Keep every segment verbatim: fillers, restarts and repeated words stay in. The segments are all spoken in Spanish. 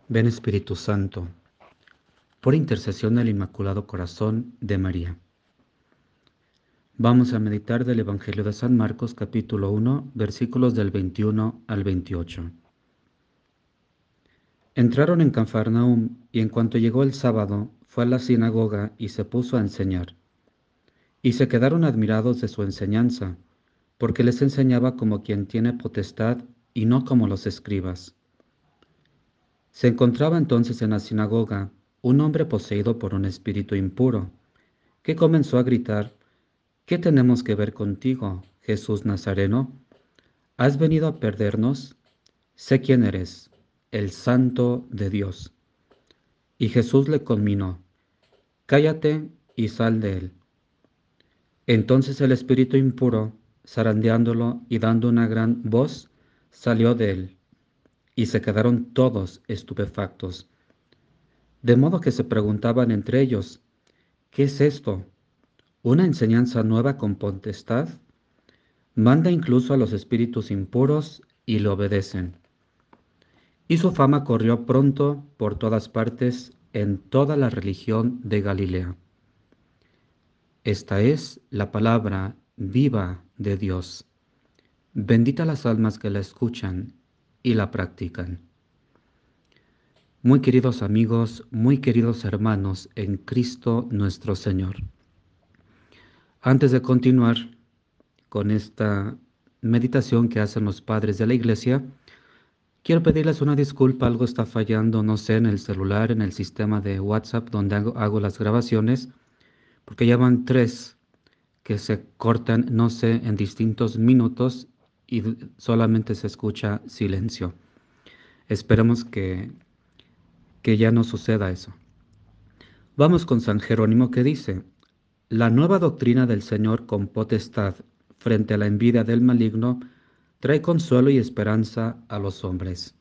Ven Espíritu Santo, por intercesión del Inmaculado Corazón de María. Vamos a meditar del Evangelio de San Marcos capítulo uno, versículos del veintiuno al veintiocho. Entraron en Cafarnaúm y en cuanto llegó el sábado, fue a la sinagoga y se puso a enseñar. Y se quedaron admirados de su enseñanza, porque les enseñaba como quien tiene potestad y no como los escribas. Se encontraba entonces en la sinagoga un hombre poseído por un espíritu impuro, que comenzó a gritar: ¿Qué tenemos que ver contigo, Jesús Nazareno? ¿Has venido a perdernos? Sé quién eres, el Santo de Dios. Y Jesús le conminó: Cállate y sal de él. Entonces el espíritu impuro, zarandeándolo y dando una gran voz, salió de él, y se quedaron todos estupefactos. De modo que se preguntaban entre ellos: ¿qué es esto? ¿Una enseñanza nueva con potestad? Manda incluso a los espíritus impuros y le obedecen. Y su fama corrió pronto por todas partes en toda la región de Galilea. Esta es la palabra viva de Dios. Bendita las almas que la escuchan y la practican. Muy queridos amigos, muy queridos hermanos en Cristo nuestro Señor. Antes de continuar con esta meditación que hacen los padres de la Iglesia, quiero pedirles una disculpa. Algo está fallando, no sé, en el celular, en el sistema de WhatsApp donde hago, hago las grabaciones, porque ya van tres que se cortan, no sé, en distintos minutos y solamente se escucha silencio. Esperemos que, que ya no suceda eso. Vamos con San Jerónimo, que dice: la nueva doctrina del Señor con potestad frente a la envidia del maligno trae consuelo y esperanza a los hombres.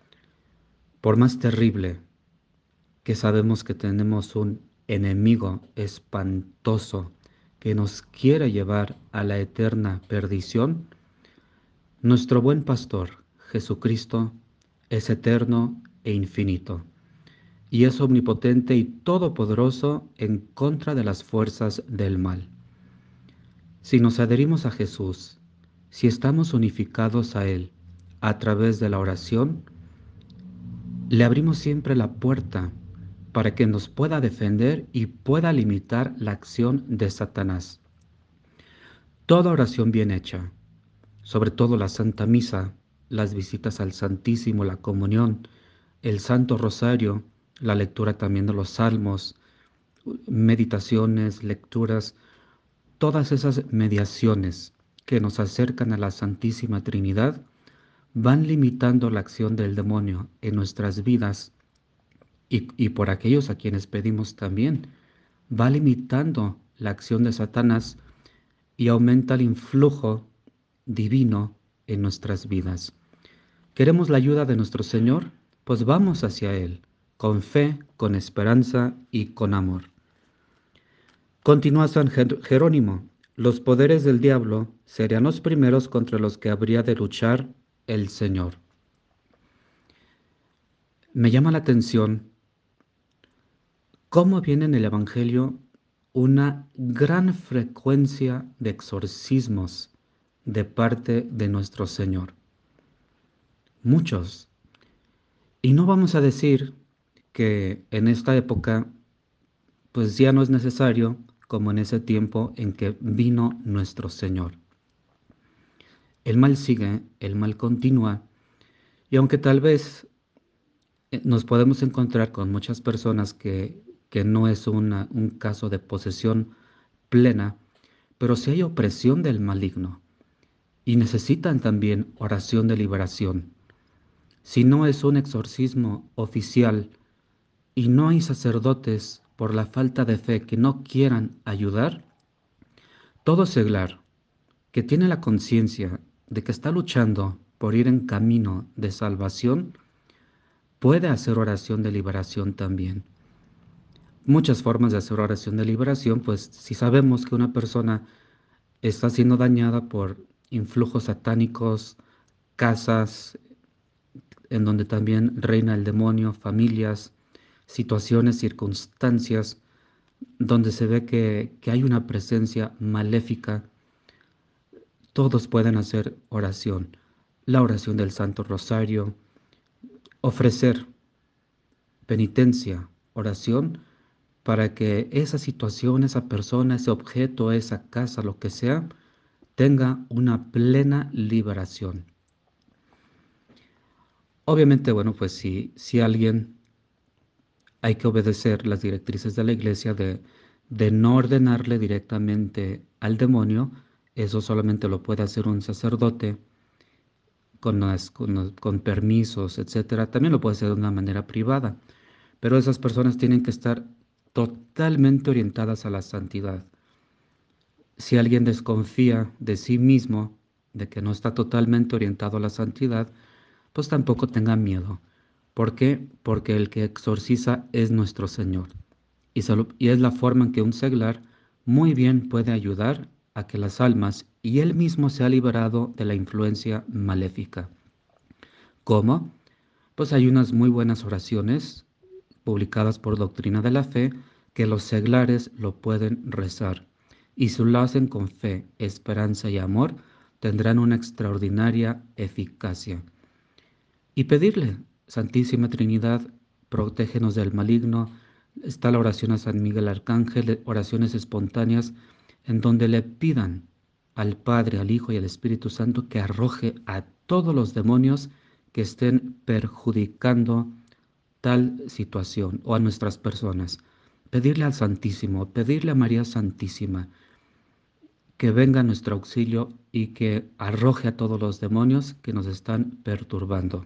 Por más terrible que sabemos que tenemos un enemigo espantoso que nos quiere llevar a la eterna perdición, nuestro buen pastor, Jesucristo, es eterno e infinito, y es omnipotente y todopoderoso en contra de las fuerzas del mal. Si nos adherimos a Jesús, si estamos unificados a Él a través de la oración, le abrimos siempre la puerta para que nos pueda defender y pueda limitar la acción de Satanás. Toda oración bien hecha, sobre todo la Santa Misa, las visitas al Santísimo, la comunión, el Santo Rosario, la lectura también de los salmos, meditaciones, lecturas, todas esas mediaciones que nos acercan a la Santísima Trinidad van limitando la acción del demonio en nuestras vidas, y, y por aquellos a quienes pedimos también, va limitando la acción de Satanás y aumenta el influjo divino en nuestras vidas. ¿Queremos la ayuda de nuestro Señor? Pues vamos hacia Él, con fe, con esperanza y con amor. Continúa San Jerónimo: los poderes del diablo serían los primeros contra los que habría de luchar el Señor. Me llama la atención cómo viene en el Evangelio una gran frecuencia de exorcismos de parte de nuestro Señor. Muchos. Y no vamos a decir que en esta época pues ya no es necesario como en ese tiempo en que vino nuestro Señor. El mal sigue, el mal continúa, y aunque tal vez nos podemos encontrar con muchas personas que, que no es una, un caso de posesión plena, pero sí hay opresión del maligno y necesitan también oración de liberación. Si no es un exorcismo oficial y no hay sacerdotes por la falta de fe que no quieran ayudar, todo seglar que tiene la conciencia de que está luchando por ir en camino de salvación puede hacer oración de liberación también. Muchas formas de hacer oración de liberación, pues si sabemos que una persona está siendo dañada por influjos satánicos, casas, en donde también reina el demonio, familias, situaciones, circunstancias, donde se ve que, que hay una presencia maléfica, todos pueden hacer oración. La oración del Santo Rosario, ofrecer penitencia, oración, para que esa situación, esa persona, ese objeto, esa casa, lo que sea, tenga una plena liberación. Obviamente, bueno, pues si, si alguien hay que obedecer las directrices de la iglesia de, de no ordenarle directamente al demonio, eso solamente lo puede hacer un sacerdote con, las- con los- con permisos, etcétera. También lo puede hacer de una manera privada, pero esas personas tienen que estar totalmente orientadas a la santidad. Si alguien desconfía de sí mismo, de que no está totalmente orientado a la santidad, pues tampoco tenga miedo. ¿Por qué? Porque el que exorciza es nuestro Señor. Y, solo- y es la forma en que un seglar muy bien puede ayudar a que las almas y él mismo sea liberado de la influencia maléfica. ¿Cómo? Pues hay unas muy buenas oraciones publicadas por Doctrina de la Fe que los seglares lo pueden rezar. Y si lo hacen con fe, esperanza y amor, tendrán una extraordinaria eficacia. Y pedirle, Santísima Trinidad, protégenos del maligno. Está la oración a San Miguel Arcángel, oraciones espontáneas, en donde le pidan al Padre, al Hijo y al Espíritu Santo que arroje a todos los demonios que estén perjudicando tal situación o a nuestras personas. Pedirle al Santísimo, pedirle a María Santísima que venga a nuestro auxilio y que arroje a todos los demonios que nos están perturbando.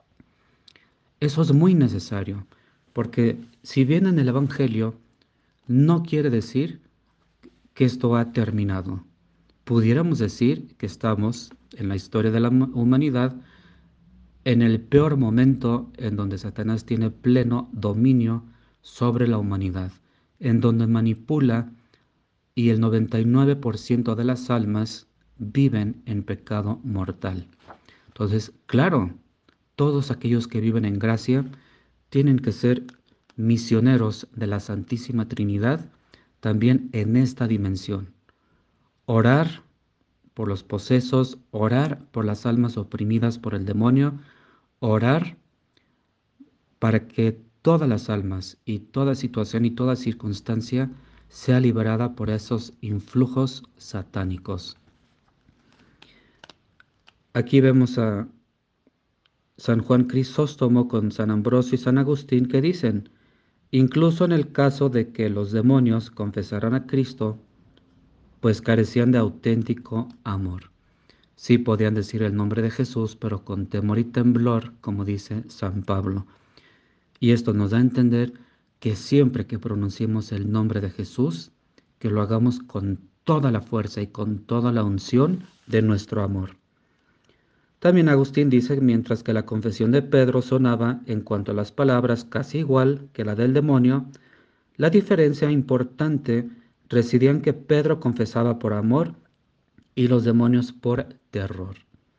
Eso es muy necesario, porque si bien en el Evangelio no quiere decir que esto ha terminado. Pudiéramos decir que estamos en la historia de la humanidad en el peor momento en donde Satanás tiene pleno dominio sobre la humanidad, en donde manipula y el noventa y nueve por ciento de las almas viven en pecado mortal. Entonces, claro, todos aquellos que viven en gracia tienen que ser misioneros de la Santísima Trinidad también en esta dimensión. Orar por los posesos, orar por las almas oprimidas por el demonio, orar para que todas las almas y toda situación y toda circunstancia sea liberada por esos influjos satánicos. Aquí vemos a San Juan Crisóstomo con San Ambrosio y San Agustín que dicen, incluso en el caso de que los demonios confesaran a Cristo, pues carecían de auténtico amor. Sí podían decir el nombre de Jesús, pero con temor y temblor, como dice San Pablo. Y esto nos da a entender que siempre que pronunciemos el nombre de Jesús, que lo hagamos con toda la fuerza y con toda la unción de nuestro amor. También Agustín dice, mientras que la confesión de Pedro sonaba en cuanto a las palabras casi igual que la del demonio, la diferencia importante residía en que Pedro confesaba por amor y los demonios por terror.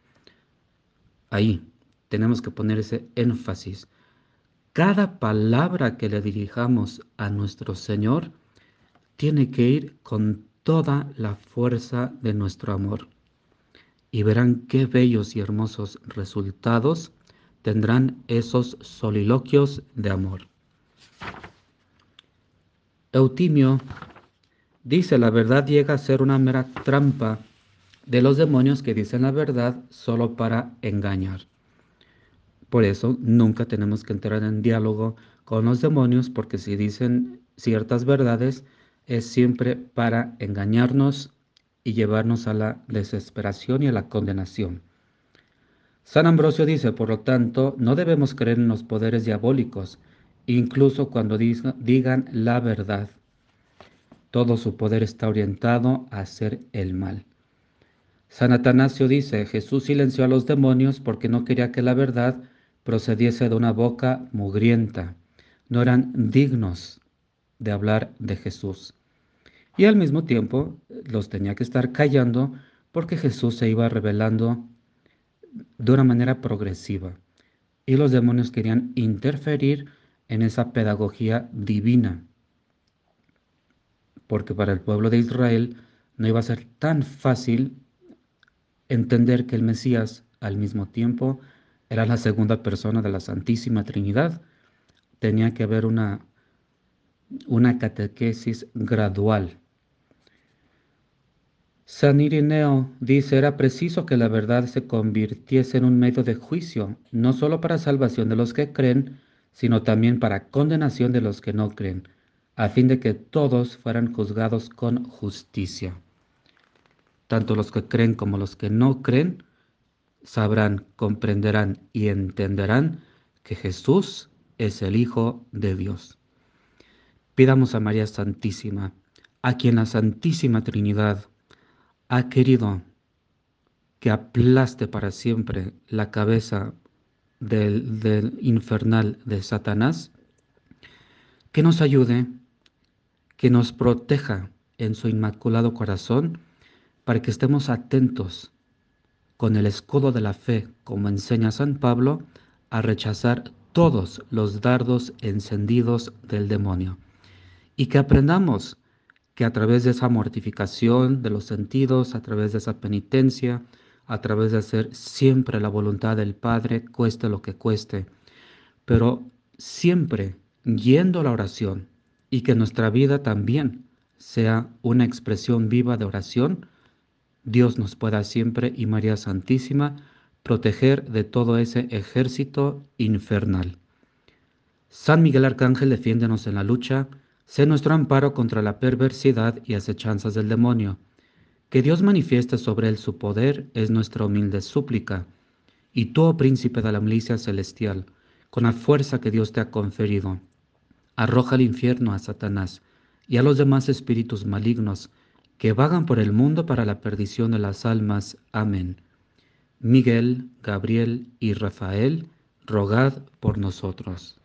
Ahí tenemos que poner ese énfasis. Cada palabra que le dirijamos a nuestro Señor tiene que ir con toda la fuerza de nuestro amor. Y verán qué bellos y hermosos resultados tendrán esos soliloquios de amor. Eutimio dice, la verdad llega a ser una mera trampa de los demonios que dicen la verdad solo para engañar. Por eso nunca tenemos que entrar en diálogo con los demonios, porque si dicen ciertas verdades es siempre para engañarnos y llevarnos a la desesperación y a la condenación. San Ambrosio dice, por lo tanto, no debemos creer en los poderes diabólicos, incluso cuando digan la verdad. Todo su poder está orientado a hacer el mal. San Atanasio dice, Jesús silenció a los demonios porque no quería que la verdad procediese de una boca mugrienta. No eran dignos de hablar de Jesús. Y al mismo tiempo los tenía que estar callando porque Jesús se iba revelando de una manera progresiva. y los demonios querían interferir en esa pedagogía divina, porque para el pueblo de Israel no iba a ser tan fácil entender que el Mesías al mismo tiempo era la segunda persona de la Santísima Trinidad. Tenía que haber una, una catequesis gradual. San Irineo dice, era preciso que la verdad se convirtiese en un medio de juicio, no solo para salvación de los que creen, sino también para condenación de los que no creen, a fin de que todos fueran juzgados con justicia. Tanto los que creen como los que no creen sabrán, comprenderán y entenderán que Jesús es el Hijo de Dios. Pidamos a María Santísima, a quien la Santísima Trinidad ha querido que aplaste para siempre la cabeza del, del infernal de Satanás, que nos ayude, que nos proteja en su inmaculado corazón, para que estemos atentos con el escudo de la fe, como enseña San Pablo, a rechazar todos los dardos encendidos del demonio. Y que aprendamos que a través de esa mortificación de los sentidos, a través de esa penitencia, a través de hacer siempre la voluntad del Padre, cueste lo que cueste, pero siempre yendo a la oración, y que nuestra vida también sea una expresión viva de oración, Dios nos pueda siempre y María Santísima proteger de todo ese ejército infernal. San Miguel Arcángel, defiéndenos en la lucha, sé nuestro amparo contra la perversidad y acechanzas del demonio. Que Dios manifieste sobre él su poder es nuestra humilde súplica. Y tú, oh príncipe de la milicia celestial, con la fuerza que Dios te ha conferido, arroja al infierno a Satanás y a los demás espíritus malignos que vagan por el mundo para la perdición de las almas. Amén. Miguel, Gabriel y Rafael, rogad por nosotros.